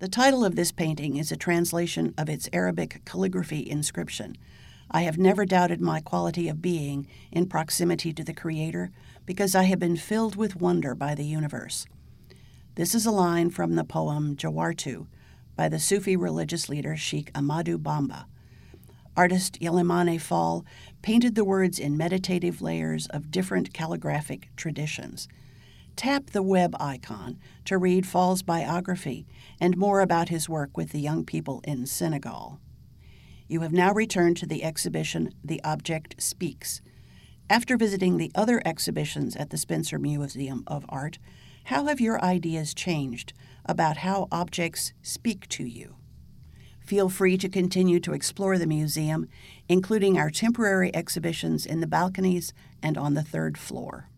The title of this painting is a translation of its Arabic calligraphy inscription. I have never doubted my quality of being in proximity to the Creator because I have been filled with wonder by the universe. This is a line from the poem Jawartu by the Sufi religious leader Sheikh Ahmadu Bamba. Artist Yelimane Fall painted the words in meditative layers of different calligraphic traditions. Tap the web icon to read Fall's biography and more about his work with the young people in Senegal. You have now returned to the exhibition The Object Speaks. After visiting the other exhibitions at the Spencer Museum of Art, how have your ideas changed about how objects speak to you? Feel free to continue to explore the museum, including our temporary exhibitions in the balconies and on the third floor.